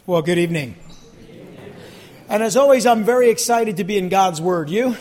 Well, good evening. And as always, I'm very excited to be in God's Word. You?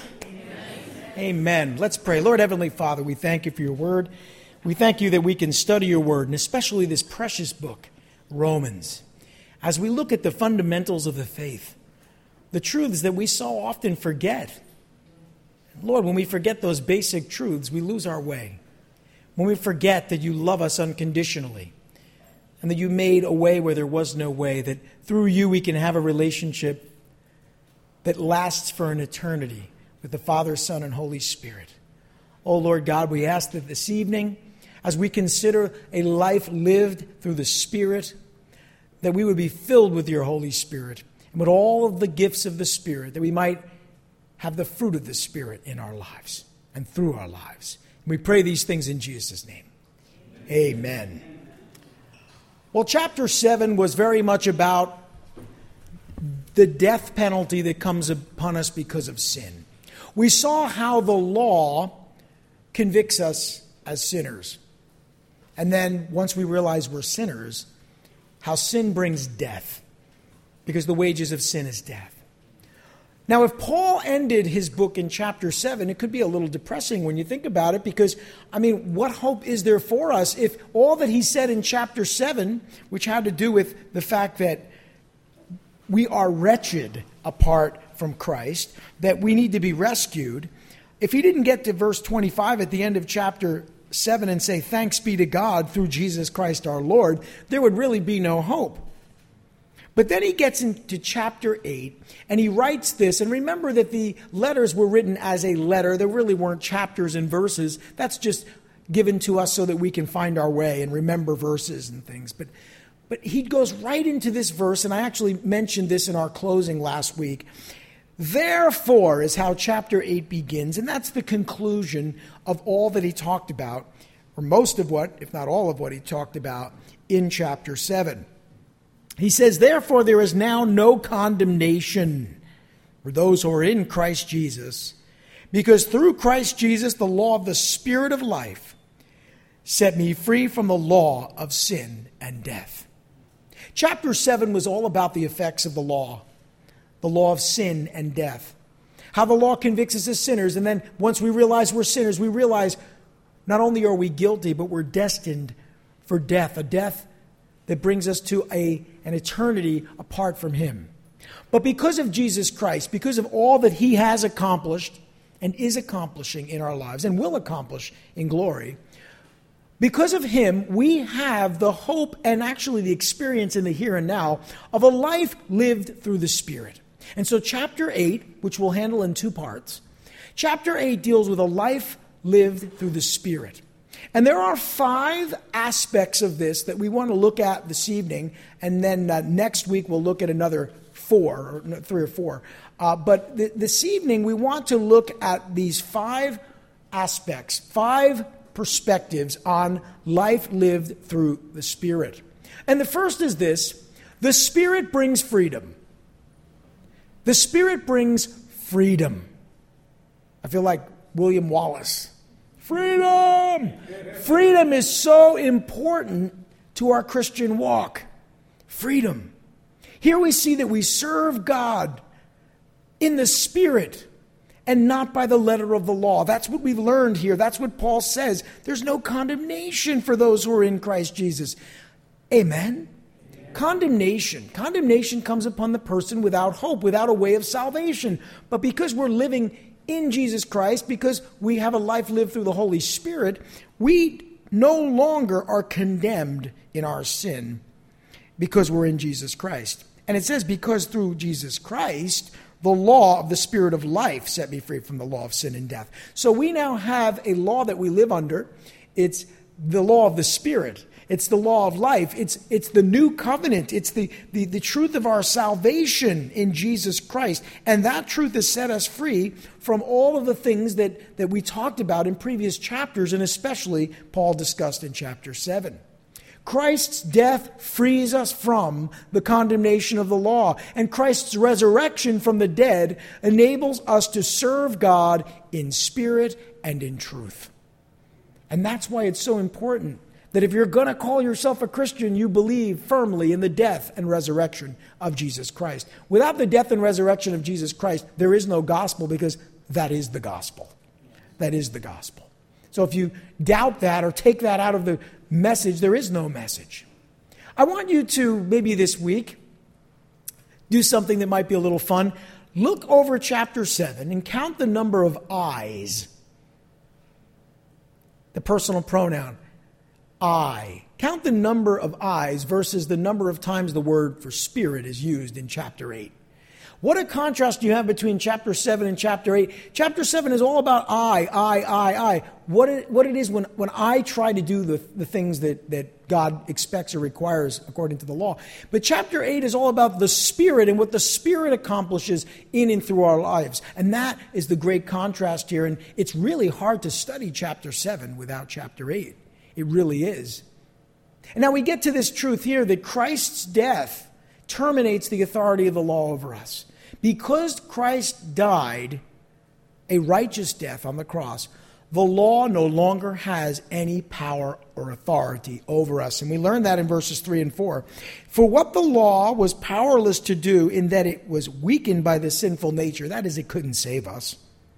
Amen. Let's pray. Lord Heavenly Father, we thank you for your Word. We thank you that we can study your Word, and especially this precious book, Romans. As we look at the fundamentals of the faith, the truths that we so often forget. Lord, when we forget those basic truths, we lose our way. When we forget that you love us unconditionally, and that you made a way where there was no way, that through you we can have a relationship that lasts for an eternity with the Father, Son, and Holy Spirit. Oh, Lord God, we ask that this evening, as we consider a life lived through the Spirit, that we would be filled with your Holy Spirit and with all of the gifts of the Spirit, that we might have the fruit of the Spirit in our lives and through our lives. We pray these things in Jesus' name. Amen. Well, chapter 7 was very much about the death penalty that comes upon us because of sin. We saw how the law convicts us as sinners. And then once we realize we're sinners, how sin brings death, because the wages of sin is death. Now, if Paul ended his book in chapter 7, it could be a little depressing when you think about it, because, what hope is there for us if all that he said in chapter 7, which had to do with the fact that we are wretched apart from Christ, that we need to be rescued, if he didn't get to verse 25 at the end of chapter 7 and say, thanks be to God through Jesus Christ our Lord, there would really be no hope. But then he gets into chapter 8, and he writes this. And remember that the letters were written as a letter. There really weren't chapters and verses. That's just given to us so that we can find our way and remember verses and things. But he goes right into this verse, and I actually mentioned this in our closing last week. Therefore is how chapter 8 begins, and that's the conclusion of all that he talked about, or most of what, if not all of what he talked about in chapter 7. He says, therefore there is now no condemnation for those who are in Christ Jesus, because through Christ Jesus the law of the Spirit of life set me free from the law of sin and death. Chapter 7 was all about the effects of the law of sin and death. How the law convicts us as sinners, and then once we realize we're sinners, we realize not only are we guilty, but we're destined for death, a death that brings us to an eternity apart from him. But because of Jesus Christ, because of all that he has accomplished and is accomplishing in our lives and will accomplish in glory, because of him, we have the hope and actually the experience in the here and now of a life lived through the Spirit. And so chapter 8, which we'll handle in two parts, chapter 8 deals with a life lived through the Spirit. And there are 5 aspects of this that we want to look at this evening, and then next week we'll look at another 4, or 3 or 4. But this evening we want to look at these 5 aspects, 5 perspectives on life lived through the Spirit. And the first is this: the Spirit brings freedom. The Spirit brings freedom. I feel like William Wallace. Freedom! Freedom is so important to our Christian walk. Freedom. Here we see that we serve God in the Spirit and not by the letter of the law. That's what we've learned here. That's what Paul says. There's no condemnation for those who are in Christ Jesus. Amen? Condemnation. Condemnation comes upon the person without hope, without a way of salvation. But because we're living in Jesus Christ, because we have a life lived through the Holy Spirit, we no longer are condemned in our sin because we're in Jesus Christ. And it says, because through Jesus Christ, the law of the Spirit of life set me free from the law of sin and death. So we now have a law that we live under. It's the law of the Spirit. It's the law of life. It's the new covenant. It's the truth of our salvation in Jesus Christ. And that truth has set us free from all of the things that we talked about in previous chapters, and especially Paul discussed in chapter 7. Christ's death frees us from the condemnation of the law, and Christ's resurrection from the dead enables us to serve God in spirit and in truth. And that's why it's so important That if you're going to call yourself a Christian, you believe firmly in the death and resurrection of Jesus Christ. Without the death and resurrection of Jesus Christ, there is no gospel, because that is the gospel. That is the gospel. So if you doubt that or take that out of the message, there is no message. I want you to, maybe this week, do something that might be a little fun. Look over chapter 7 and count the number of I's. The personal pronoun, I. Count the number of I's versus the number of times the word for spirit is used in chapter 8. What a contrast you have between chapter 7 and chapter 8. Chapter 7 is all about I. What it is when I try to do the things that God expects or requires according to the law. But chapter 8 is all about the Spirit and what the Spirit accomplishes in and through our lives. And that is the great contrast here. And it's really hard to study chapter 7 without chapter 8. It really is. And now we get to this truth here that Christ's death terminates the authority of the law over us. Because Christ died a righteous death on the cross, the law no longer has any power or authority over us. And we learn that in verses 3 and 4. For what the law was powerless to do in that it was weakened by the sinful nature, that is, it couldn't save us,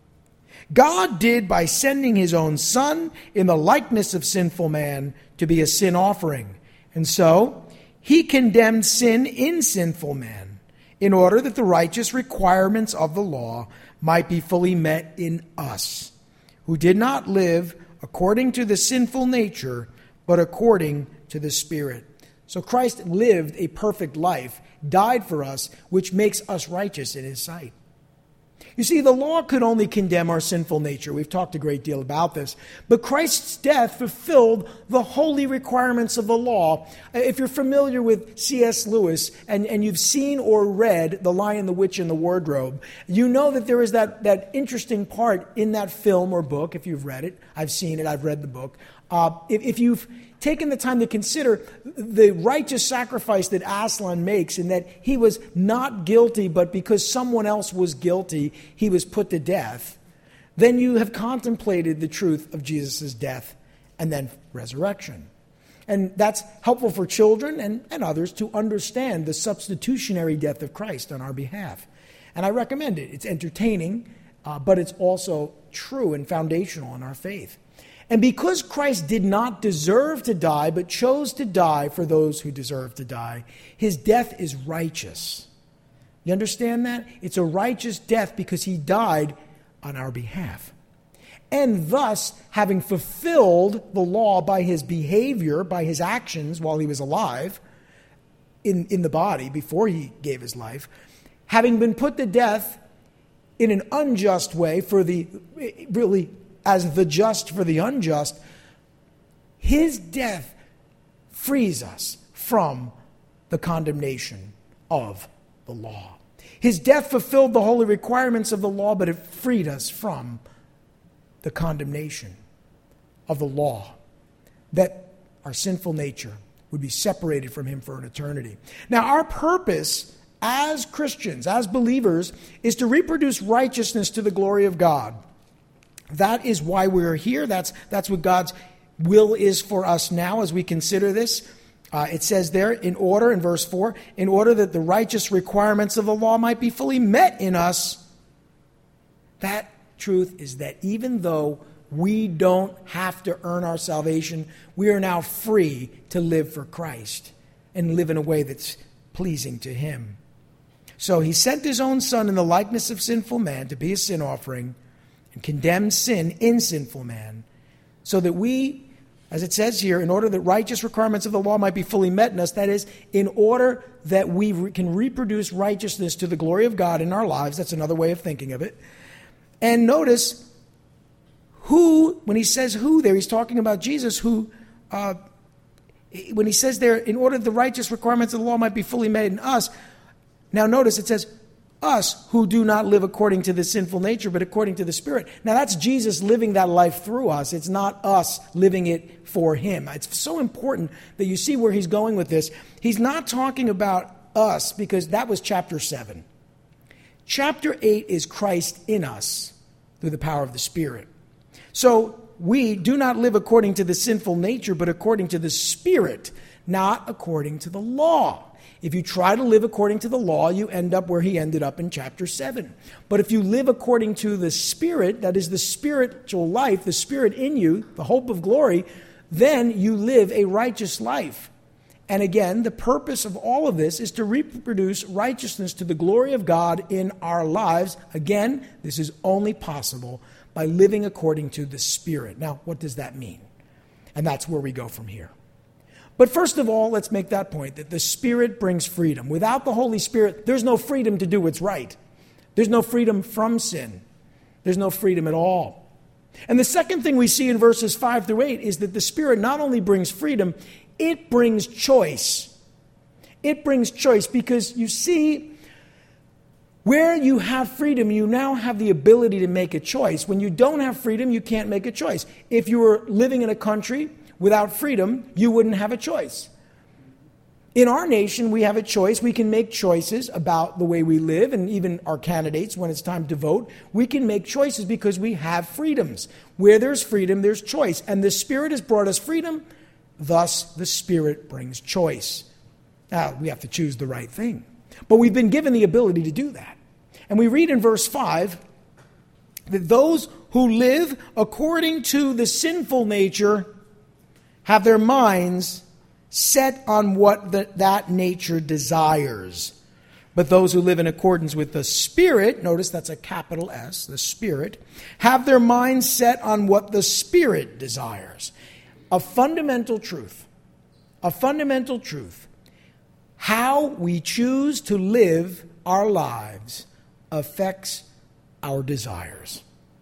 God did by sending his own Son in the likeness of sinful man to be a sin offering. And so he condemned sin in sinful man, in order that the righteous requirements of the law might be fully met in us, who did not live according to the sinful nature, but according to the Spirit. So Christ lived a perfect life, died for us, which makes us righteous in his sight. You see, the law could only condemn our sinful nature. We've talked a great deal about this. But Christ's death fulfilled the holy requirements of the law. If you're familiar with C.S. Lewis and you've seen or read The Lion, the Witch, and the Wardrobe, you know that there is that interesting part in that film or book, if you've read it. I've seen it. I've read the book. If you've taken the time to consider the righteous sacrifice that Aslan makes, in that he was not guilty, but because someone else was guilty, he was put to death, then you have contemplated the truth of Jesus' death and then resurrection. And that's helpful for children and others to understand the substitutionary death of Christ on our behalf. And I recommend it. It's entertaining, but it's also true and foundational in our faith. And because Christ did not deserve to die, but chose to die for those who deserve to die, his death is righteous. You understand that? It's a righteous death because he died on our behalf. And thus, having fulfilled the law by his behavior, by his actions while he was alive, in the body, before he gave his life, having been put to death in an unjust way as the just for the unjust, his death frees us from the condemnation of the law. His death fulfilled the holy requirements of the law, but it freed us from the condemnation of the law, that our sinful nature would be separated from him for an eternity. Now, our purpose as Christians, as believers, is to reproduce righteousness to the glory of God. That is why we're here. That's what God's will is for us now as we consider this. It says there, in verse 4, in order that the righteous requirements of the law might be fully met in us. That truth is that even though we don't have to earn our salvation, we are now free to live for Christ and live in a way that's pleasing to him. So he sent his own Son in the likeness of sinful man to be a sin offering, and condemn sin in sinful man, so that we, as it says here, in order that righteous requirements of the law might be fully met in us, that is, in order that we can reproduce righteousness to the glory of God in our lives. That's another way of thinking of it. And notice who, when he says who there, he's talking about Jesus, who, when he says there, in order that the righteous requirements of the law might be fully met in us, now notice it says, us who do not live according to the sinful nature, but according to the Spirit. Now that's Jesus living that life through us. It's not us living it for him. It's so important that you see where he's going with this. He's not talking about us, because that was chapter 7. Chapter 8 is Christ in us through the power of the Spirit. So we do not live according to the sinful nature, but according to the Spirit, not according to the law. If you try to live according to the law, you end up where he ended up in chapter 7. But if you live according to the Spirit, that is the spiritual life, the Spirit in you, the hope of glory, then you live a righteous life. And again, the purpose of all of this is to reproduce righteousness to the glory of God in our lives. Again, this is only possible by living according to the Spirit. Now, what does that mean? And that's where we go from here. But first of all, let's make that point, that the Spirit brings freedom. Without the Holy Spirit, there's no freedom to do what's right. There's no freedom from sin. There's no freedom at all. And the second thing we see in verses 5 through 8 is that the Spirit not only brings freedom, it brings choice. It brings choice because you see, where you have freedom, you now have the ability to make a choice. When you don't have freedom, you can't make a choice. If you were living in a country without freedom, you wouldn't have a choice. In our nation, we have a choice. We can make choices about the way we live, and even our candidates, when it's time to vote, we can make choices because we have freedoms. Where there's freedom, there's choice. And the Spirit has brought us freedom. Thus, the Spirit brings choice. Now, we have to choose the right thing. But we've been given the ability to do that. And we read in verse 5 that those who live according to the sinful nature have their minds set on what that nature desires. But those who live in accordance with the Spirit, notice that's a capital S, the Spirit, have their minds set on what the Spirit desires. A fundamental truth. How we choose to live our lives affects our desires.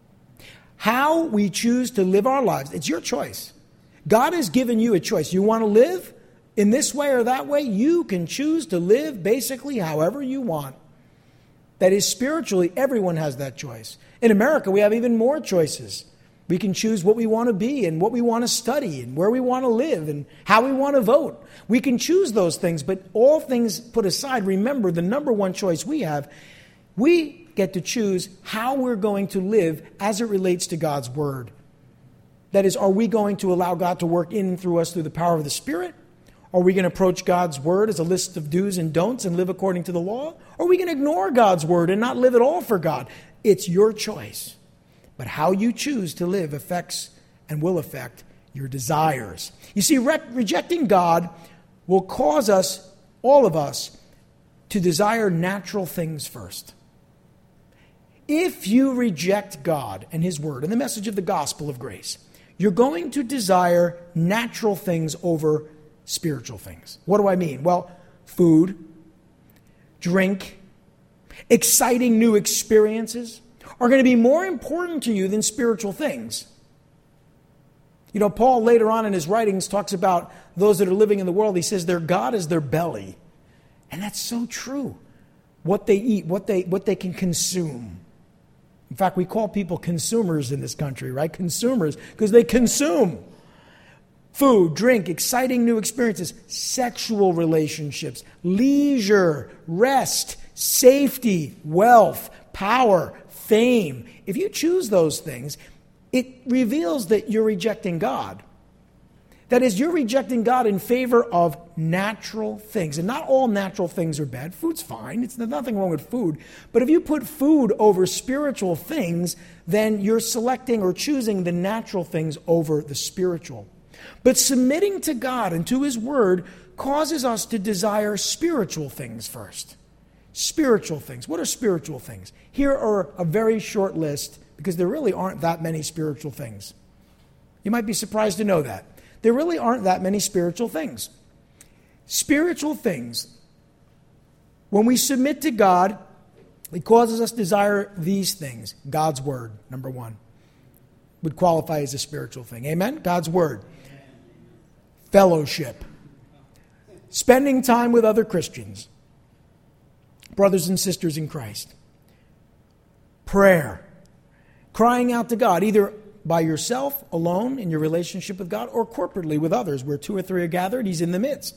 How we choose to live our lives, it's your choice. God has given you a choice. You want to live in this way or that way? You can choose to live basically however you want. That is, spiritually, everyone has that choice. In America, we have even more choices. We can choose what we want to be and what we want to study and where we want to live and how we want to vote. We can choose those things, but all things put aside, remember the number one choice we have, we get to choose how we're going to live as it relates to God's Word. That is, are we going to allow God to work in and through us through the power of the Spirit? Are we going to approach God's Word as a list of do's and don'ts and live according to the law? Or are we going to ignore God's Word and not live at all for God? It's your choice. But how you choose to live affects and will affect your desires. You see, rejecting God will cause us, all of us, to desire natural things first. If you reject God and His Word and the message of the gospel of grace, you're going to desire natural things over spiritual things. What do I mean? Well, food, drink, exciting new experiences are going to be more important to you than spiritual things. You know, Paul later on in his writings talks about those that are living in the world. He says their God is their belly. And that's so true. What they eat, what they can consume. In fact, we call people consumers in this country, right? Consumers, because they consume food, drink, exciting new experiences, sexual relationships, leisure, rest, safety, wealth, power, fame. If you choose those things, it reveals that you're rejecting God. That is, you're rejecting God in favor of natural things. And not all natural things are bad. Food's fine. There's nothing wrong with food. But if you put food over spiritual things, then you're selecting or choosing the natural things over the spiritual. But submitting to God and to His Word causes us to desire spiritual things first. Spiritual things. What are spiritual things? Here are a very short list because there really aren't that many spiritual things. You might be surprised to know that. There really aren't that many spiritual things. Spiritual things, when we submit to God, it causes us to desire these things. God's Word, number one, would qualify as a spiritual thing. Amen? God's Word. Fellowship. Spending time with other Christians. Brothers and sisters in Christ. Prayer. Crying out to God, either by yourself, alone, in your relationship with God, or corporately with others, where 2 or 3 are gathered, He's in the midst.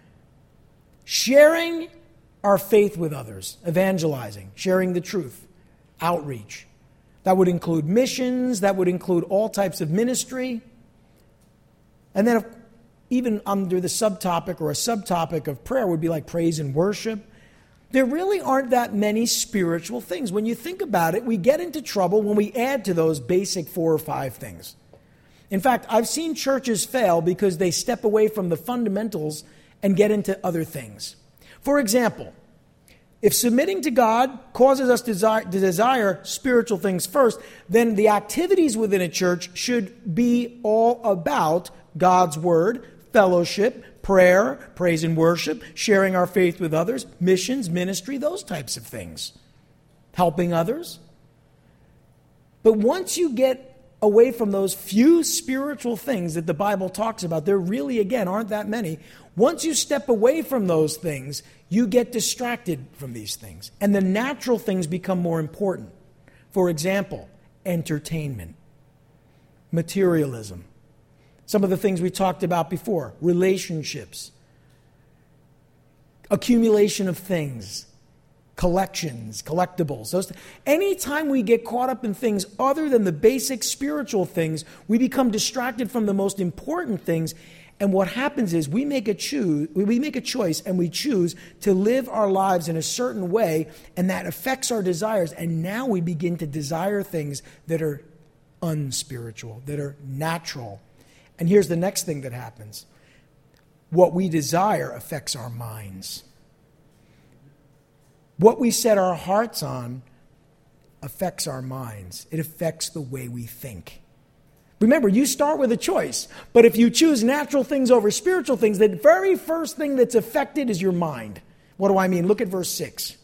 Sharing our faith with others, evangelizing, sharing the truth, outreach. That would include missions. That would include all types of ministry. And then even under the subtopic or a subtopic of prayer would be like praise and worship. There really aren't that many spiritual things. When you think about it, we get into trouble when we add to those basic 4 or 5 things. In fact, I've seen churches fail because they step away from the fundamentals and get into other things. For example, if submitting to God causes us to desire spiritual things first, then the activities within a church should be all about God's Word, fellowship, prayer, praise and worship, sharing our faith with others, missions, ministry, those types of things. Helping others. But once you get away from those few spiritual things that the Bible talks about, there really, again, aren't that many. Once you step away from those things, you get distracted from these things. And the natural things become more important. For example, entertainment, materialism. Some of the things we talked about before, relationships, accumulation of things, collections, collectibles. Anytime we get caught up in things other than the basic spiritual things, we become distracted from the most important things. And what happens is we make a choice and we choose to live our lives in a certain way, and that affects our desires. And now we begin to desire things that are unspiritual, that are natural. And here's the next thing that happens. What we desire affects our minds. What we set our hearts on affects our minds. It affects the way we think. Remember, you start with a choice. But if you choose natural things over spiritual things, the very first thing that's affected is your mind. What do I mean? Look at verse 6.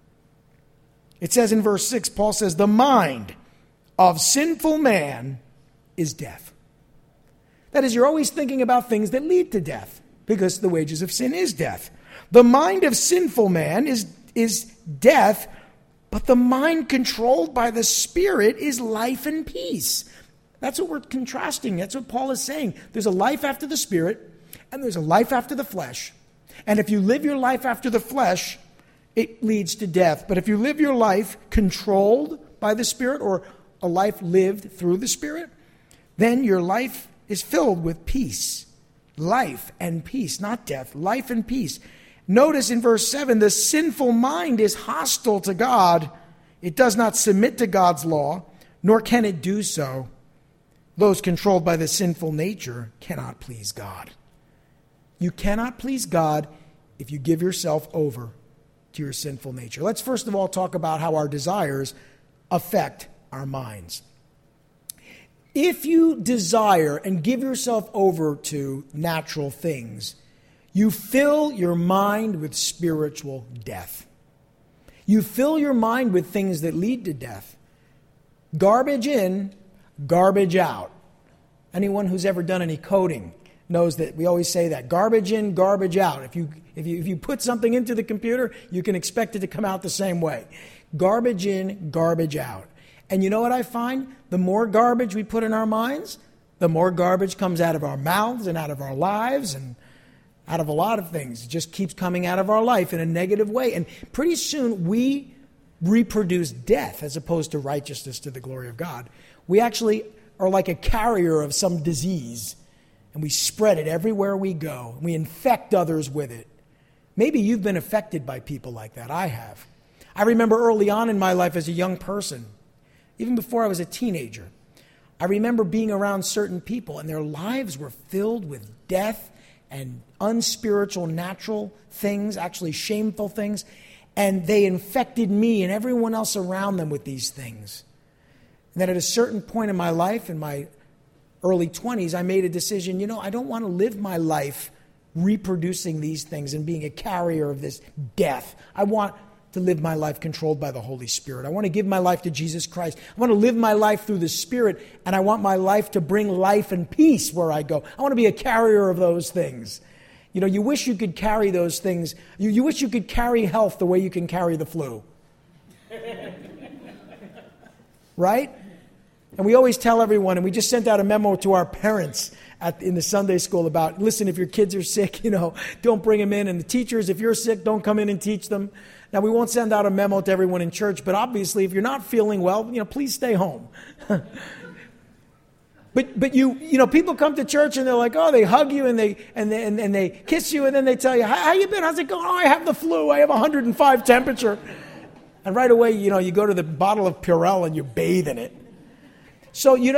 It says in verse 6, Paul says, the mind of sinful man is death. That is, you're always thinking about things that lead to death, because the wages of sin is death. The mind of sinful man is death, but the mind controlled by the Spirit is life and peace. That's what we're contrasting. That's what Paul is saying. There's a life after the Spirit, and there's a life after the flesh. And if you live your life after the flesh, it leads to death. But if you live your life controlled by the Spirit, or a life lived through the Spirit, then your life is filled with peace. Life and peace, not death. Life and peace. Notice in verse 7, the sinful mind is hostile to God. It does not submit to God's law, nor can it do so. Those controlled by the sinful nature cannot please God. You cannot please God if you give yourself over to your sinful nature. Let's first of all talk about how our desires affect our minds. If you desire and give yourself over to natural things, you fill your mind with spiritual death. You fill your mind with things that lead to death. Garbage in, garbage out. Anyone who's ever done any coding knows that we always say that. Garbage in, garbage out. If you put something into the computer, you can expect it to come out the same way. Garbage in, garbage out. And you know what I find? The more garbage we put in our minds, the more garbage comes out of our mouths and out of our lives and out of a lot of things. It just keeps coming out of our life in a negative way. And pretty soon we reproduce death as opposed to righteousness to the glory of God. We actually are like a carrier of some disease, and we spread it everywhere we go. We infect others with it. Maybe you've been affected by people like that. I have. I remember early on in my life as a young person, even before I was a teenager, I remember being around certain people, and their lives were filled with death and unspiritual, natural things, actually shameful things, and they infected me and everyone else around them with these things. And then at a certain point in my life, in my early 20s, I made a decision, I don't want to live my life reproducing these things and being a carrier of this death. I want to live my life controlled by the Holy Spirit. I want to give my life to Jesus Christ. I want to live my life through the Spirit, and I want my life to bring life and peace where I go. I want to be a carrier of those things. You wish you could carry those things. You wish you could carry health the way you can carry the flu. Right? And we always tell everyone, and we just sent out a memo to our parents in the Sunday school about, listen, if your kids are sick, don't bring them in. And the teachers, if you're sick, don't come in and teach them. Now, we won't send out a memo to everyone in church, but obviously, if you're not feeling well, please stay home. But people come to church and they're like, oh, they hug you and they kiss you, and then they tell you, how you been? How's it going? Oh, I have the flu. I have 105 temperature. And right away, you go to the bottle of Purell and you bathe in it. So you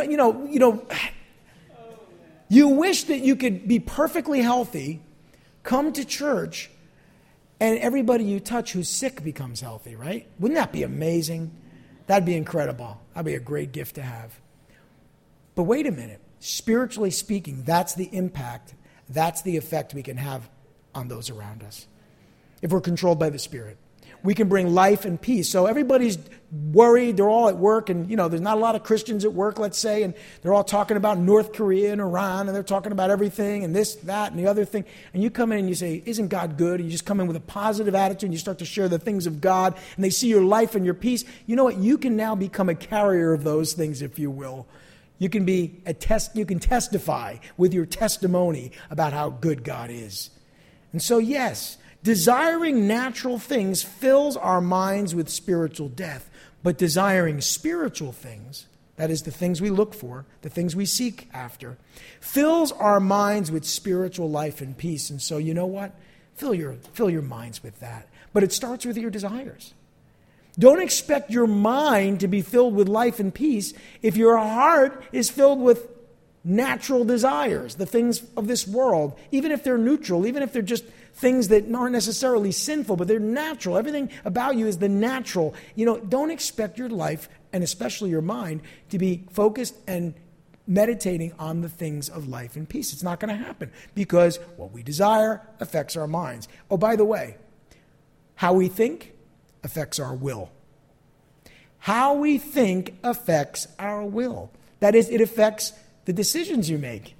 wish that you could be perfectly healthy, come to church, and everybody you touch who's sick becomes healthy, right? Wouldn't that be amazing? That'd be incredible. That'd be a great gift to have. But wait a minute. Spiritually speaking, that's the impact, that's the effect we can have on those around us. If we're controlled by the Spirit, we can bring life and peace. So everybody's worried. They're all at work, and there's not a lot of Christians at work, let's say, and they're all talking about North Korea and Iran, and they're talking about everything and this, that, and the other thing. And you come in and you say, isn't God good? And you just come in with a positive attitude, and you start to share the things of God, and they see your life and your peace. You know what? You can now become a carrier of those things, if you will. You can you can testify with your testimony about how good God is. And so, yes, desiring natural things fills our minds with spiritual death, but desiring spiritual things, that is the things we look for, the things we seek after, fills our minds with spiritual life and peace. And so, you know what? Fill your minds with that. But it starts with your desires. Don't expect your mind to be filled with life and peace if your heart is filled with natural desires, the things of this world, even if they're neutral, even if they're just things that aren't necessarily sinful, but they're natural. Everything about you is the natural. Don't expect your life, and especially your mind, to be focused and meditating on the things of life and peace. It's not going to happen because what we desire affects our minds. Oh, by the way, how we think affects our will. How we think affects our will. That is, it affects the decisions you make.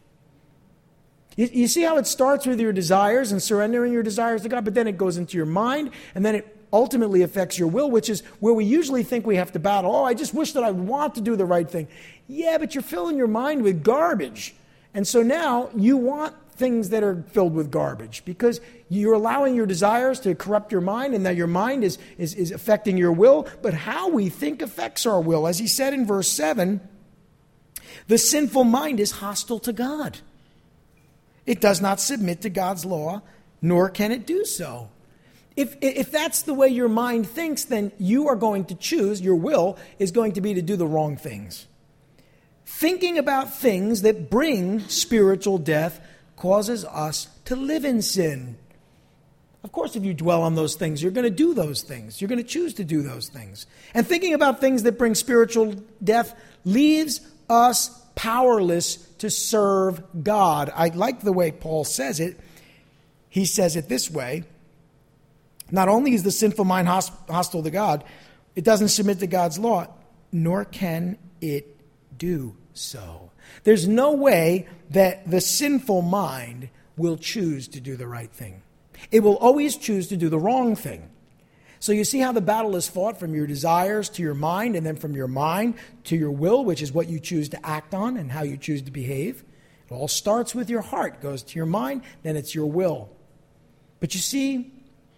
You see how it starts with your desires and surrendering your desires to God, but then it goes into your mind, and then it ultimately affects your will, which is where we usually think we have to battle. Oh, I just wish that I want to do the right thing. Yeah, but you're filling your mind with garbage. And so now you want things that are filled with garbage because you're allowing your desires to corrupt your mind, and that your mind is affecting your will. But how we think affects our will. As he said in verse 7, the sinful mind is hostile to God. It does not submit to God's law, nor can it do so. If that's the way your mind thinks, then you are going to choose, your will is going to be to do the wrong things. Thinking about things that bring spiritual death causes us to live in sin. Of course, if you dwell on those things, you're going to do those things. You're going to choose to do those things. And thinking about things that bring spiritual death leaves us powerless to serve God. I like the way Paul says it. He says it this way. Not only is the sinful mind hostile to God, it doesn't submit to God's law, nor can it do so. There's no way that the sinful mind will choose to do the right thing. It will always choose to do the wrong thing. So you see how the battle is fought from your desires to your mind, and then from your mind to your will, which is what you choose to act on and how you choose to behave. It all starts with your heart, goes to your mind, then it's your will. But you see,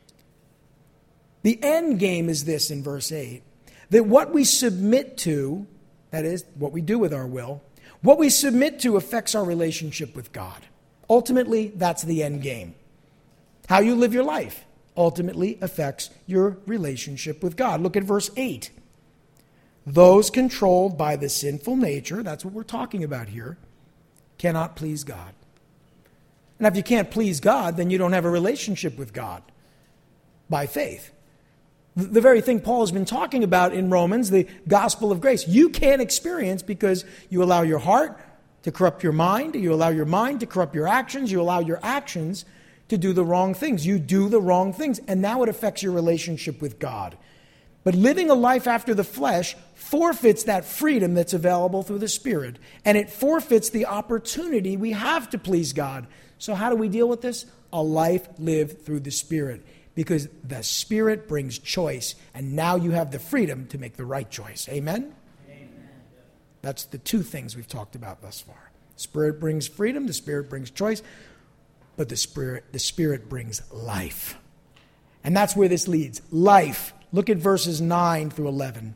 the end game is this in verse 8, that what we submit to, that is, what we do with our will, what we submit to affects our relationship with God. Ultimately, that's the end game. How you live your life ultimately affects your relationship with God. Look at verse 8. Those controlled by the sinful nature, that's what we're talking about here, cannot please God. And if you can't please God, then you don't have a relationship with God by faith. The very thing Paul has been talking about in Romans, the gospel of grace, you can't experience because you allow your heart to corrupt your mind, you allow your mind to corrupt your actions, you allow your actions to do the wrong things. You do the wrong things, and now it affects your relationship with God. But living a life after the flesh forfeits that freedom that's available through the Spirit, and it forfeits the opportunity we have to please God. So how do we deal with this? A life lived through the Spirit. Because the Spirit brings choice, and now you have the freedom to make the right choice. Amen? Amen. That's the two things we've talked about thus far. Spirit brings freedom. The Spirit brings choice. But the Spirit brings life. And that's where this leads. Life. Look at verses 9 through 11.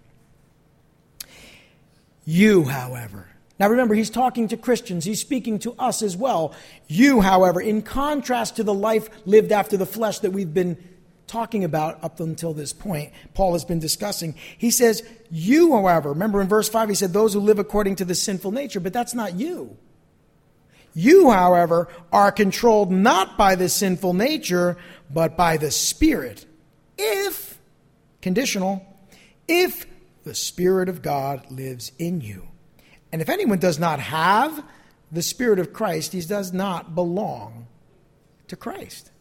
You, however. Now remember, he's talking to Christians. He's speaking to us as well. You, however, in contrast to the life lived after the flesh that we've been talking about up until this point, Paul has been discussing. He says, you, however, remember in verse 5, he said, those who live according to the sinful nature, but that's not you. You, however, are controlled not by the sinful nature, but by the Spirit. If, conditional, if the Spirit of God lives in you. And if anyone does not have the Spirit of Christ, he does not belong to Christ.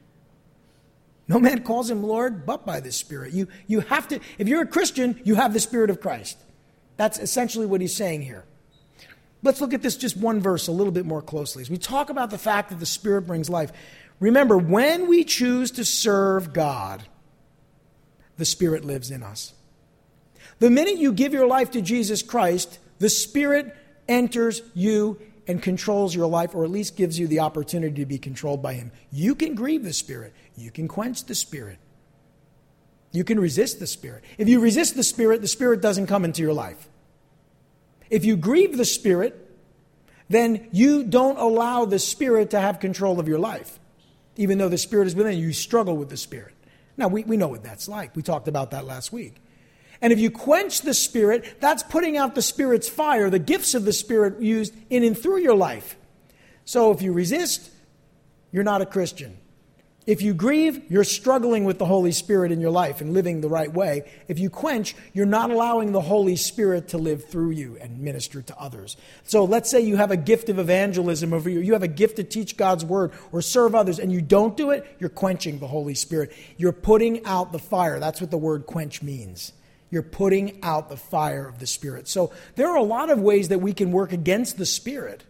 No man calls him Lord but by the Spirit. You have to, if you're a Christian, you have the Spirit of Christ. That's essentially what he's saying here. Let's look at this just one verse a little bit more closely. As we talk about the fact that the Spirit brings life, remember, when we choose to serve God, the Spirit lives in us. The minute you give your life to Jesus Christ, the Spirit enters you and controls your life, or at least gives you the opportunity to be controlled by Him. You can grieve the Spirit. You can quench the Spirit. You can resist the Spirit. If you resist the Spirit doesn't come into your life. If you grieve the Spirit, then you don't allow the Spirit to have control of your life. Even though the Spirit is within you, you struggle with the Spirit. Now, we know what that's like. We talked about that last week. And if you quench the Spirit, that's putting out the Spirit's fire, the gifts of the Spirit used in and through your life. So if you resist, you're not a Christian. If you grieve, you're struggling with the Holy Spirit in your life and living the right way. If you quench, you're not allowing the Holy Spirit to live through you and minister to others. So let's say you have a gift of evangelism over you. You have a gift to teach God's word or serve others, and you don't do it, you're quenching the Holy Spirit. You're putting out the fire. That's what the word quench means. You're putting out the fire of the Spirit. So there are a lot of ways that we can work against the Spirit.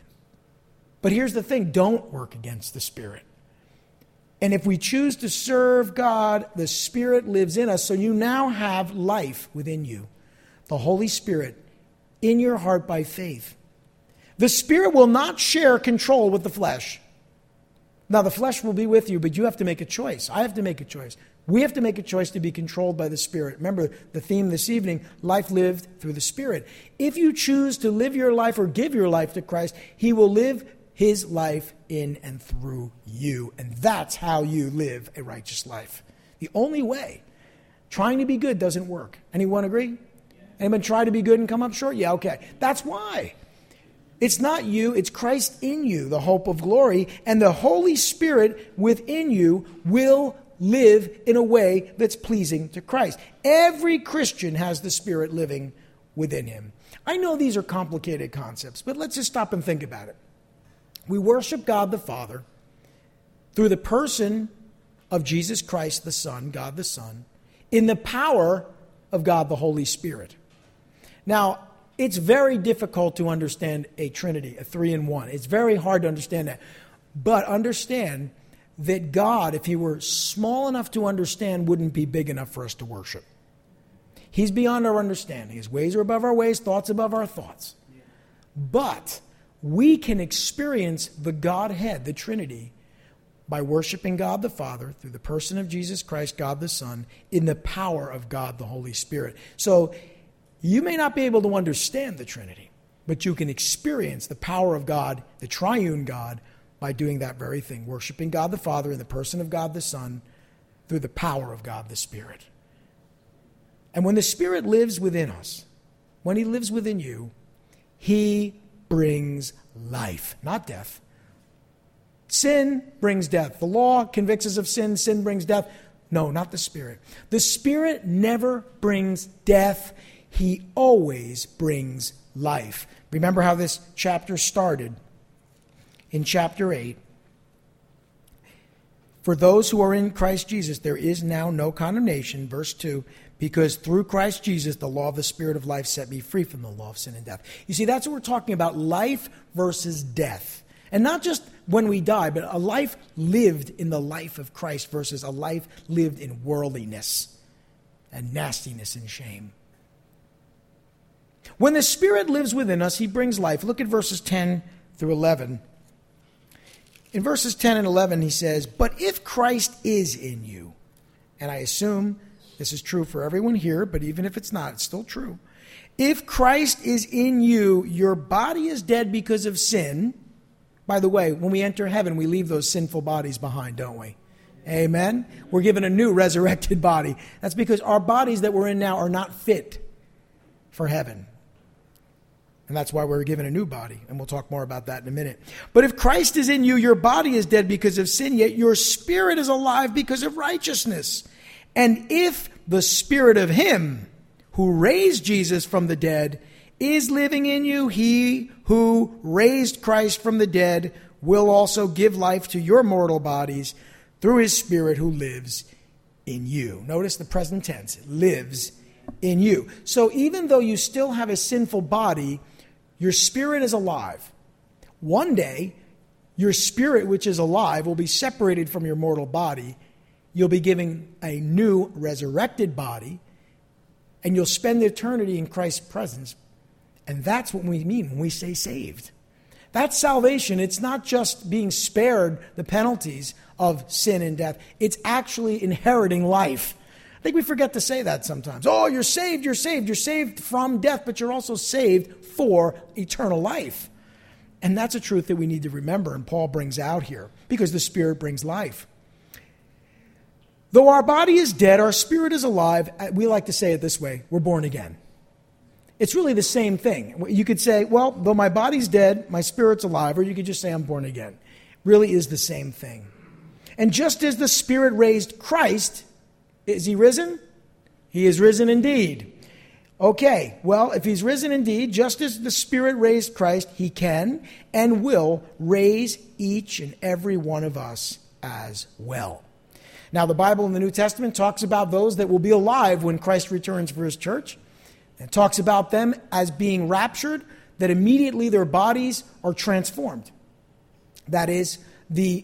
But here's the thing, don't work against the Spirit. And if we choose to serve God, the Spirit lives in us. So you now have life within you. The Holy Spirit in your heart by faith. The Spirit will not share control with the flesh. Now the flesh will be with you, but you have to make a choice. I have to make a choice. We have to make a choice to be controlled by the Spirit. Remember the theme this evening, life lived through the Spirit. If you choose to live your life or give your life to Christ, He will live His life in and through you. And that's how you live a righteous life. The only way. Trying to be good doesn't work. Anyone agree? Anyone try to be good and come up short? Yeah, okay. That's why. It's not you, it's Christ in you, the hope of glory. And the Holy Spirit within you will live in a way that's pleasing to Christ. Every Christian has the Spirit living within him. I know these are complicated concepts, but let's just stop and think about it. We worship God the Father through the person of Jesus Christ the Son, God the Son, in the power of God the Holy Spirit. Now, it's very difficult to understand a Trinity, a 3-in-1. It's very hard to understand that. But understand that God, if He were small enough to understand, wouldn't be big enough for us to worship. He's beyond our understanding. His ways are above our ways, thoughts above our thoughts. But we can experience the Godhead, the Trinity, by worshiping God the Father through the person of Jesus Christ, God the Son, in the power of God the Holy Spirit. So you may not be able to understand the Trinity, but you can experience the power of God, the triune God, by doing that very thing, worshiping God the Father in the person of God the Son through the power of God the Spirit. And when the Spirit lives within us, when He lives within you, He brings life, not death. Sin brings death. The law convicts us of sin. Sin brings death. No, not the Spirit. The Spirit never brings death. He always brings life. Remember how this chapter started in chapter 8. For those who are in Christ Jesus, there is now no condemnation, verse 2, because through Christ Jesus, the law of the Spirit of life set me free from the law of sin and death. You see, that's what we're talking about, life versus death. And not just when we die, but a life lived in the life of Christ versus a life lived in worldliness and nastiness and shame. When the Spirit lives within us, he brings life. Look at verses 10 through 11. In verses 10 and 11, he says, "But if Christ is in you," and I assume this is true for everyone here, but even if it's not, it's still true. "If Christ is in you, your body is dead because of sin." By the way, when we enter heaven, we leave those sinful bodies behind, don't we? Amen? We're given a new resurrected body. That's because our bodies that we're in now are not fit for heaven. And that's why we're given a new body. And we'll talk more about that in a minute. "But if Christ is in you, your body is dead because of sin, yet your spirit is alive because of righteousness. And if the Spirit of him who raised Jesus from the dead is living in you, he who raised Christ from the dead will also give life to your mortal bodies through his Spirit who lives in you." Notice the present tense, lives in you. So even though you still have a sinful body, your spirit is alive. One day, your spirit, which is alive, will be separated from your mortal body. You'll be given a new resurrected body, and you'll spend eternity in Christ's presence. And that's what we mean when we say saved. That's salvation. It's not just being spared the penalties of sin and death. It's actually inheriting life. I think we forget to say that sometimes. Oh, you're saved, you're saved. You're saved from death, but you're also saved for eternal life. And that's a truth that we need to remember, and Paul brings out here, because the Spirit brings life. Though our body is dead, our spirit is alive. We like to say it this way: we're born again. It's really the same thing. You could say, well, though my body's dead, my spirit's alive, or you could just say I'm born again. Really is the same thing. And just as the Spirit raised Christ, is he risen? He is risen indeed. Okay, well, if he's risen indeed, just as the Spirit raised Christ, he can and will raise each and every one of us as well. Now, the Bible in the New Testament talks about those that will be alive when Christ returns for his church. It talks about them as being raptured, that immediately their bodies are transformed. That is, the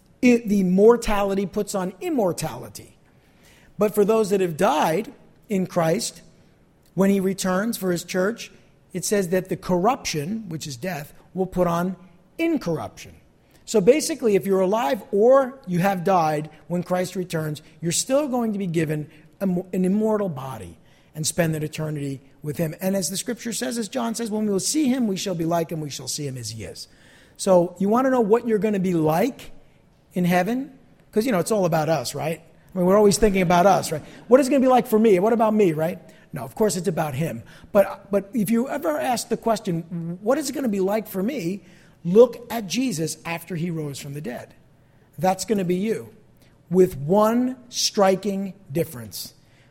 mortality puts on immortality. But for those that have died in Christ, when he returns for his church, it says that the corruption, which is death, will put on incorruption. So basically, if you're alive or you have died when Christ returns, you're still going to be given an immortal body and spend an eternity with him. And as the scripture says, as John says, when we will see him, we shall be like him, we shall see him as he is. So you want to know what you're going to be like in heaven? Because, it's all about us, right? I mean, we're always thinking about us, right? What is it going to be like for me? What about me, right? No, of course it's about him. But if you ever ask the question, what is it going to be like for me? Look at Jesus after he rose from the dead. That's going to be you, with one striking difference.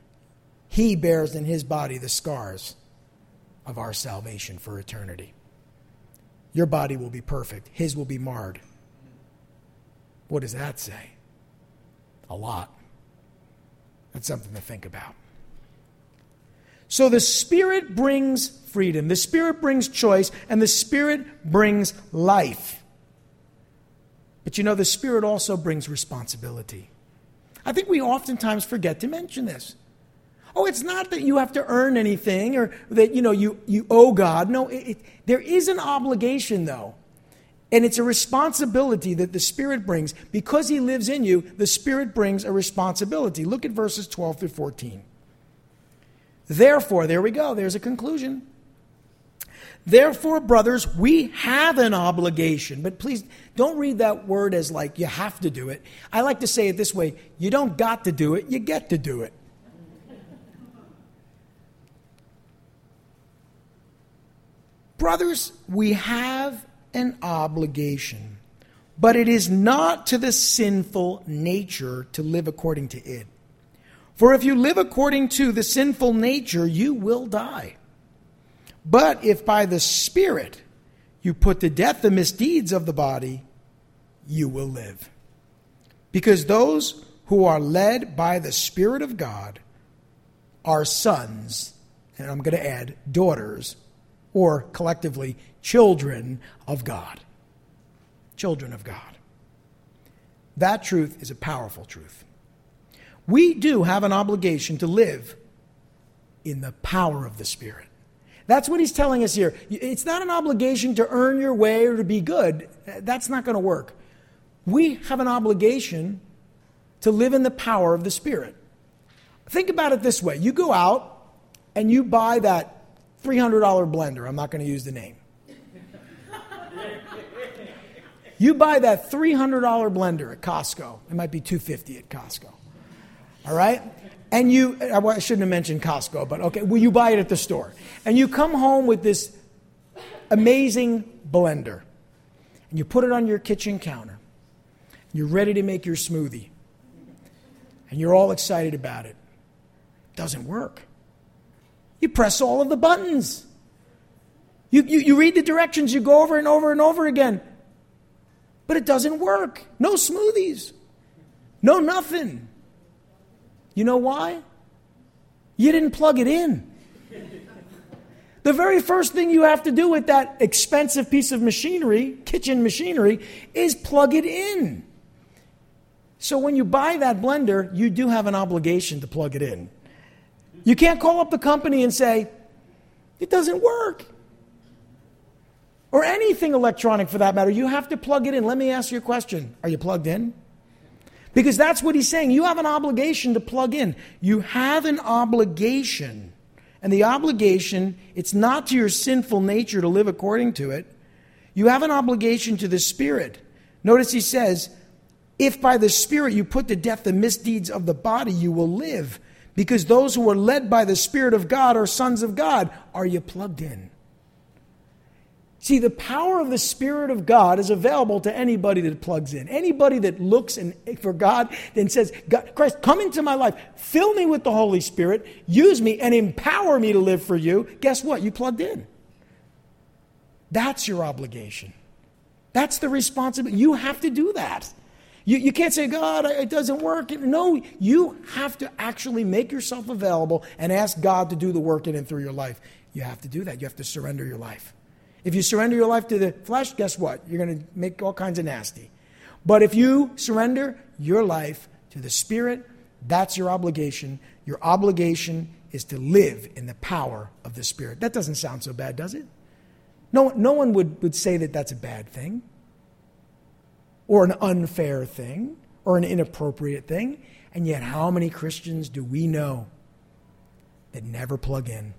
He bears in his body the scars of our salvation for eternity. Your body will be perfect. His will be marred. What does that say? A lot. That's something to think about. So the Spirit brings freedom. The Spirit brings choice. And the Spirit brings life. But the Spirit also brings responsibility. I think we oftentimes forget to mention this. Oh, it's not that you have to earn anything or that, you owe God. No, there is an obligation, though. And it's a responsibility that the Spirit brings. Because he lives in you, the Spirit brings a responsibility. Look at verses 12 through 14. Therefore, there we go. There's a conclusion. Therefore, brothers, we have an obligation. But please don't read that word as like you have to do it. I like to say it this way. You don't got to do it. You get to do it. Brothers, we have an obligation, but it is not to the sinful nature to live according to it. For if you live according to the sinful nature, you will die. But if by the Spirit you put to death the misdeeds of the body, you will live. Because those who are led by the Spirit of God are sons, and I'm going to add daughters, or collectively, children of God. Children of God. That truth is a powerful truth. We do have an obligation to live in the power of the Spirit. That's what he's telling us here. It's not an obligation to earn your way or to be good. That's not going to work. We have an obligation to live in the power of the Spirit. Think about it this way. You go out and you buy that $300 blender. I'm not going to use the name. You buy that $300 blender at Costco. It might be $250 at Costco. All right? And I shouldn't have mentioned Costco, but okay, well, you buy it at the store. And you come home with this amazing blender. And you put it on your kitchen counter. You're ready to make your smoothie. And you're all excited about it. It doesn't work. You press all of the buttons. You read the directions. You go over and over and over again. But it doesn't work. No smoothies. No nothing. You know why? You didn't plug it in. The very first thing you have to do with that expensive piece of machinery, kitchen machinery, is plug it in. So when you buy that blender, you do have an obligation to plug it in. You can't call up the company and say, it doesn't work. Or anything electronic for that matter. You have to plug it in. Let me ask you a question. Are you plugged in? Because that's what he's saying. You have an obligation to plug in. You have an obligation. And the obligation, it's not to your sinful nature to live according to it. You have an obligation to the Spirit. Notice he says, if by the Spirit you put to death the misdeeds of the body, you will live. Because those who are led by the Spirit of God are sons of God. Are you plugged in? See, the power of the Spirit of God is available to anybody that plugs in. Anybody that looks for God and says, God, Christ, come into my life. Fill me with the Holy Spirit. Use me and empower me to live for you. Guess what? You plugged in. That's your obligation. That's the responsibility. You have to do that. You can't say, God, it doesn't work. No, you have to actually make yourself available and ask God to do the work in and through your life. You have to do that. You have to surrender your life. If you surrender your life to the flesh, guess what? You're going to make all kinds of nasty. But if you surrender your life to the Spirit, that's your obligation. Your obligation is to live in the power of the Spirit. That doesn't sound so bad, does it? No one would say that that's a bad thing, or an unfair thing, or an inappropriate thing. And yet, how many Christians do we know that never plug in?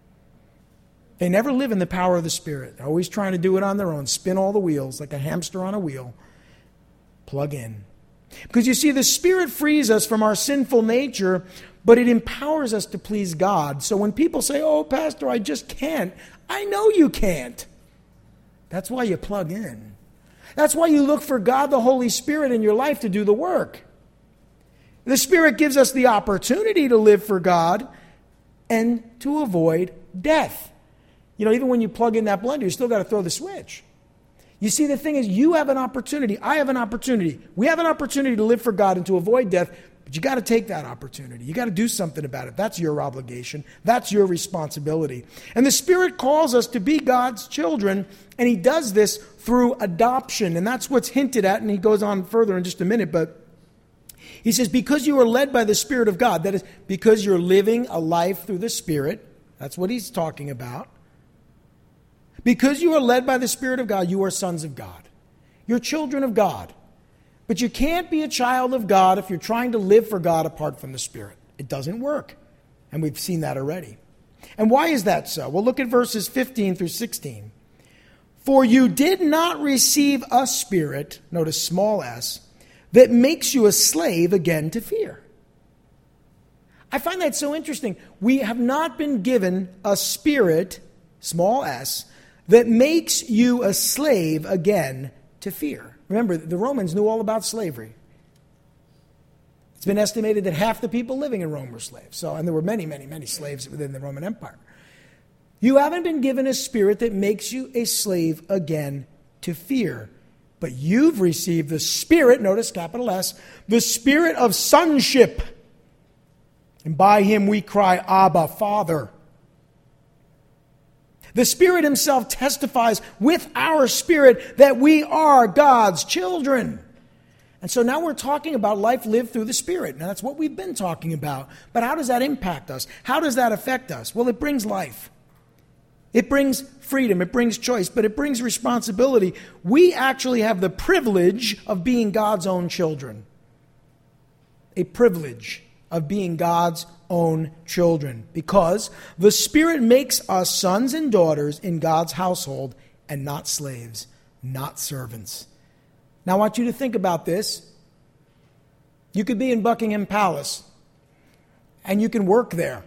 They never live in the power of the Spirit. They're always trying to do it on their own, spin all the wheels like a hamster on a wheel. Plug in. Because you see, the Spirit frees us from our sinful nature, but it empowers us to please God. So when people say, oh, Pastor, I just can't, I know you can't. That's why you plug in. That's why you look for God, the Holy Spirit, in your life to do the work. The Spirit gives us the opportunity to live for God and to avoid death. You know, even when you plug in that blender, you still got to throw the switch. You see, the thing is, you have an opportunity. I have an opportunity. We have an opportunity to live for God and to avoid death, but you got to take that opportunity. You got to do something about it. That's your obligation. That's your responsibility. And the Spirit calls us to be God's children, and He does this through adoption. And that's what's hinted at, and he goes on further in just a minute, but he says, because you are led by the Spirit of God, that is, because you're living a life through the Spirit, that's what he's talking about. Because you are led by the Spirit of God, you are sons of God. You're children of God. But you can't be a child of God if you're trying to live for God apart from the Spirit. It doesn't work. And we've seen that already. And why is that so? Well, look at verses 15 through 16. For you did not receive a spirit, notice small s, that makes you a slave again to fear. I find that so interesting. We have not been given a spirit, small s, that makes you a slave again to fear. Remember, the Romans knew all about slavery. It's been estimated that half the people living in Rome were slaves. And there were many, many, many slaves within the Roman Empire. You haven't been given a spirit that makes you a slave again to fear. But you've received the Spirit, notice capital S, the Spirit of sonship. And by Him we cry, Abba, Father. The Spirit Himself testifies with our spirit that we are God's children. And so now we're talking about life lived through the Spirit. Now that's what we've been talking about. But how does that impact us? How does that affect us? Well, it brings life. It brings freedom, it brings choice, but it brings responsibility. We actually have the privilege of being God's own children. A privilege of being God's own children, because the Spirit makes us sons and daughters in God's household and not slaves, not servants. Now I want you to think about this. You could be in Buckingham Palace and you can work there.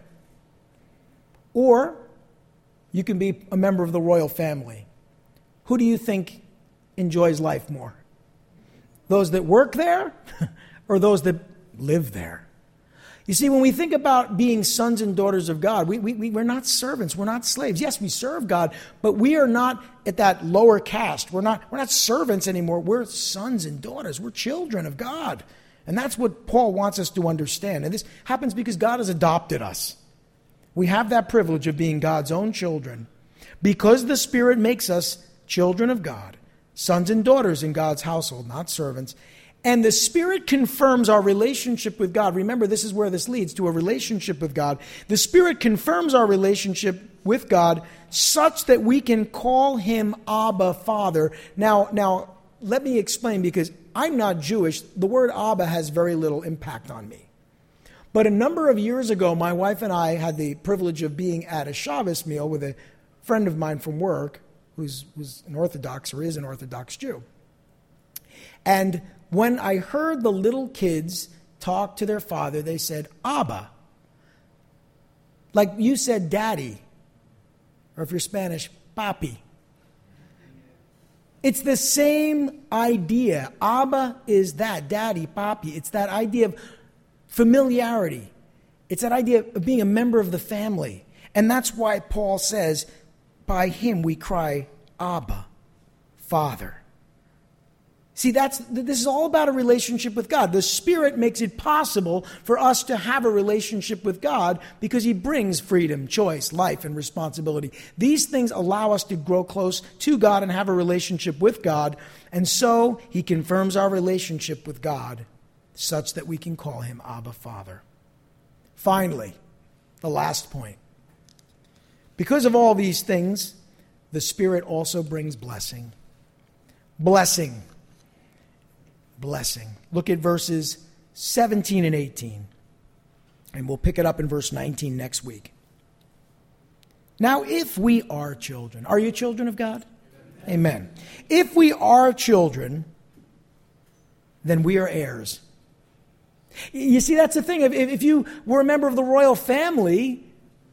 Or you can be a member of the royal family. Who do you think enjoys life more? Those that work there or those that live there? You see, when we think about being sons and daughters of God, we're not servants, we're not slaves. Yes, we serve God, but we are not at that lower caste. We're not servants anymore. We're sons and daughters. We're children of God. And that's what Paul wants us to understand. And this happens because God has adopted us. We have that privilege of being God's own children because the Spirit makes us children of God, sons and daughters in God's household, not servants. And the Spirit confirms our relationship with God. Remember, this is where this leads to a relationship with God. The Spirit confirms our relationship with God such that we can call him Abba, Father. Now, let me explain, because I'm not Jewish. The word Abba has very little impact on me. But a number of years ago, my wife and I had the privilege of being at a Shabbos meal with a friend of mine from work who's an Orthodox or is an Orthodox Jew. And when I heard the little kids talk to their father, they said, Abba. Like you said, Daddy. Or if you're Spanish, Papi. It's the same idea. Abba is that, Daddy, Papi. It's that idea of familiarity. It's that idea of being a member of the family. And that's why Paul says, by him we cry, Abba, Father. See, this is all about a relationship with God. The Spirit makes it possible for us to have a relationship with God because he brings freedom, choice, life, and responsibility. These things allow us to grow close to God and have a relationship with God. And so he confirms our relationship with God such that we can call him Abba, Father. Finally, the last point. Because of all these things, the Spirit also brings blessing. Blessing. Blessing. Look at verses 17 and 18. And we'll pick it up in verse 19 next week. Now, if we are children, are you children of God? Amen. If we are children, then we are heirs. You see, that's the thing. If you were a member of the royal family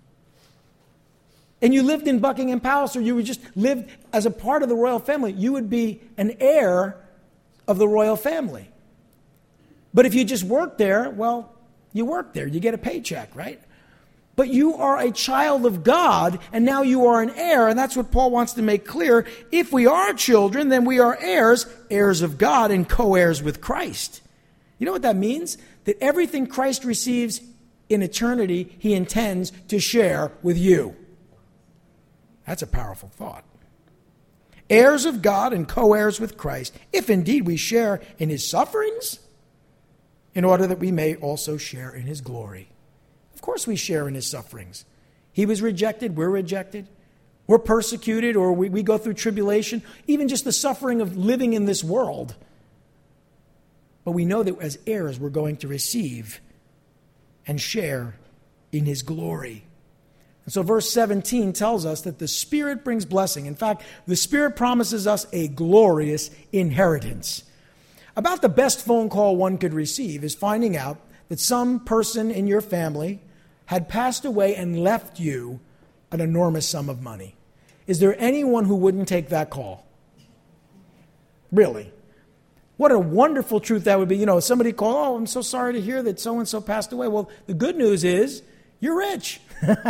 and you lived in Buckingham Palace, or you just lived as a part of the royal family, you would be an heir of the royal family. But if you just work there, well, you work there. You get a paycheck, right? But you are a child of God, and now you are an heir, and that's what Paul wants to make clear. If we are children, then we are heirs, heirs of God, and co-heirs with Christ. You know what that means? That everything Christ receives in eternity, he intends to share with you. That's a powerful thought. Heirs of God and co-heirs with Christ, if indeed we share in his sufferings, in order that we may also share in his glory. Of course we share in his sufferings. He was rejected, we're rejected. We're persecuted, or we go through tribulation, even just the suffering of living in this world. But we know that as heirs, we're going to receive and share in his glory. And so verse 17 tells us that the Spirit brings blessing. In fact, the Spirit promises us a glorious inheritance. About the best phone call one could receive is finding out that some person in your family had passed away and left you an enormous sum of money. Is there anyone who wouldn't take that call? Really? What a wonderful truth that would be. You know, somebody called, oh, I'm so sorry to hear that so-and-so passed away. Well, the good news is you're rich.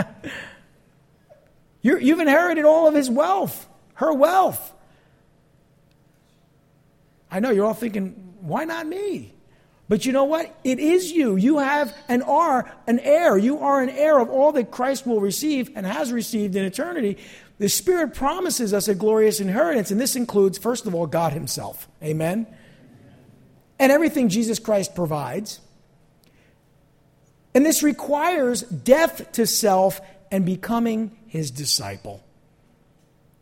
You've inherited all of his wealth, her wealth. I know you're all thinking, why not me? But you know what? It is you. You have and are an heir. You are an heir of all that Christ will receive and has received in eternity. The Spirit promises us a glorious inheritance, and this includes, first of all, God himself. Amen? And everything Jesus Christ provides. And this requires death to self and becoming his disciple.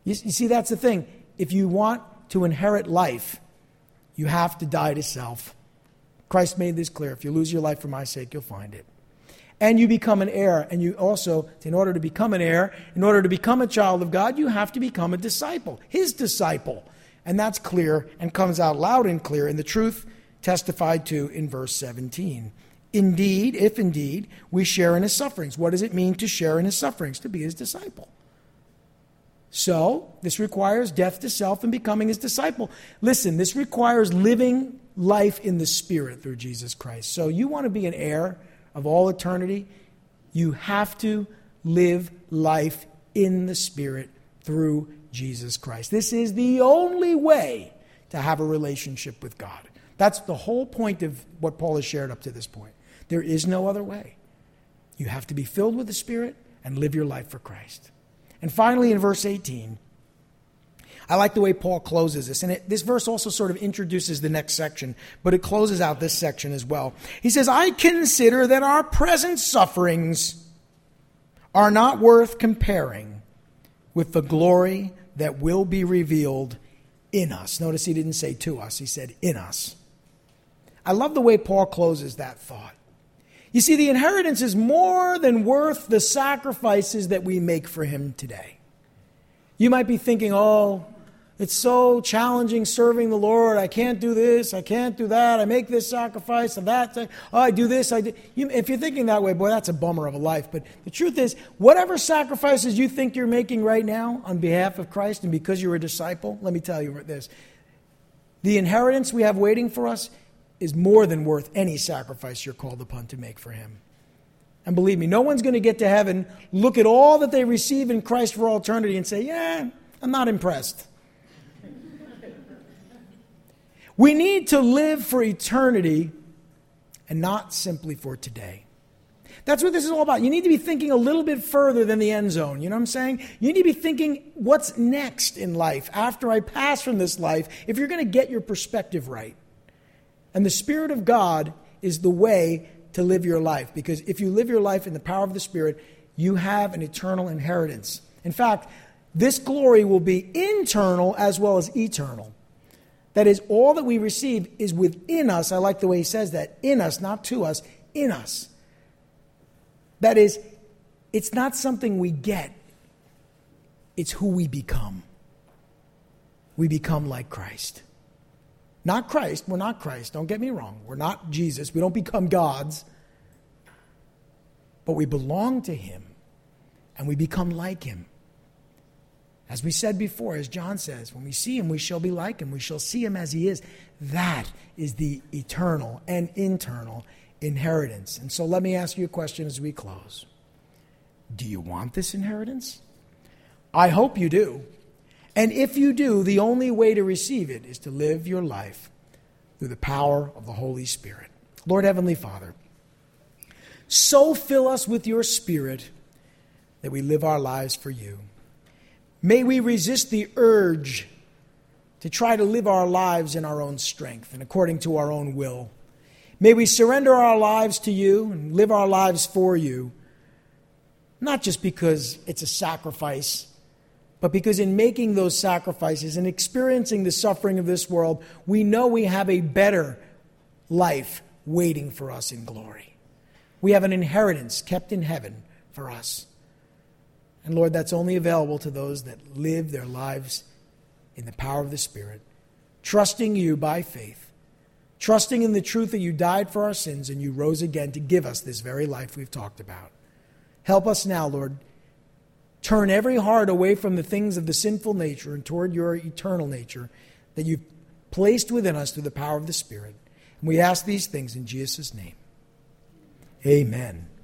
You see, that's the thing. If you want to inherit life, you have to die to self. Christ made this clear. If you lose your life for my sake, you'll find it. And you become an heir. And you also, in order to become an heir, in order to become a child of God, you have to become a disciple, his disciple. And that's clear and comes out loud and clear in the truth testified to in verse 17. Indeed, if indeed, we share in his sufferings. What does it mean to share in his sufferings? To be his disciple. So, this requires death to self and becoming his disciple. Listen, this requires living life in the Spirit through Jesus Christ. So, you want to be an heir of all eternity, you have to live life in the Spirit through Jesus Christ. This is the only way to have a relationship with God. That's the whole point of what Paul has shared up to this point. There is no other way. You have to be filled with the Spirit and live your life for Christ. And finally, in verse 18, I like the way Paul closes this. And this verse also sort of introduces the next section, but it closes out this section as well. He says, I consider that our present sufferings are not worth comparing with the glory that will be revealed in us. Notice he didn't say to us, he said in us. I love the way Paul closes that thought. You see, the inheritance is more than worth the sacrifices that we make for him today. You might be thinking, oh, it's so challenging serving the Lord. I can't do this. I can't do that. I make this sacrifice and that. Oh, I do this. If you're thinking that way, boy, that's a bummer of a life. But the truth is, whatever sacrifices you think you're making right now on behalf of Christ and because you're a disciple, let me tell you this. The inheritance we have waiting for us is more than worth any sacrifice you're called upon to make for him. And believe me, no one's going to get to heaven, look at all that they receive in Christ for all eternity and say, yeah, I'm not impressed. We need to live for eternity and not simply for today. That's what this is all about. You need to be thinking a little bit further than the end zone. You know what I'm saying? You need to be thinking, what's next in life after I pass from this life, if you're going to get your perspective right. And the Spirit of God is the way to live your life. Because if you live your life in the power of the Spirit, you have an eternal inheritance. In fact, this glory will be internal as well as eternal. That is, all that we receive is within us. I like the way he says that. In us, not to us, in us. That is, it's not something we get. It's who we become. We become like Christ. Not Christ. We're not Christ. Don't get me wrong. We're not Jesus. We don't become gods. But we belong to him. And we become like him. As we said before, as John says, when we see him, we shall be like him. We shall see him as he is. That is the eternal and internal inheritance. And so let me ask you a question as we close. Do you want this inheritance? I hope you do. And if you do, the only way to receive it is to live your life through the power of the Holy Spirit. Lord Heavenly Father, so fill us with your Spirit that we live our lives for you. May we resist the urge to try to live our lives in our own strength and according to our own will. May we surrender our lives to you and live our lives for you, not just because it's a sacrifice, but because in making those sacrifices and experiencing the suffering of this world, we know we have a better life waiting for us in glory. We have an inheritance kept in heaven for us. And Lord, that's only available to those that live their lives in the power of the Spirit, trusting you by faith, trusting in the truth that you died for our sins and you rose again to give us this very life we've talked about. Help us now, Lord. Turn every heart away from the things of the sinful nature and toward your eternal nature that you've placed within us through the power of the Spirit. And we ask these things in Jesus' name. Amen.